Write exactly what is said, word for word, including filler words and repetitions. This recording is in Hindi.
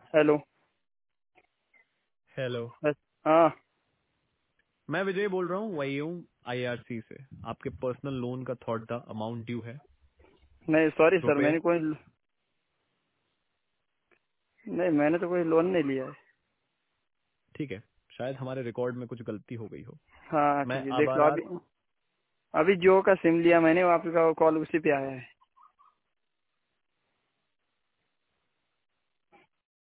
हेलो। हेलो। हाँ। मैं विजय बोल रहा हूँ, वही हूँ आईआरसी से। आपके पर्सनल लोन का थॉट था, अमाउंट ड्यू है नहीं सॉरी सर, रुपए। मैंने कोई नहीं, मैंने तो कोई लोन नहीं लिया है। ठीक है, शायद हमारे रिकॉर्ड में कुछ गलती हो गई हो। हाँ मैं ठीक है, देख लो आबारात अभी। अभी जियो का सिम लिया मैंने, आपका कॉल उसी पे आया है।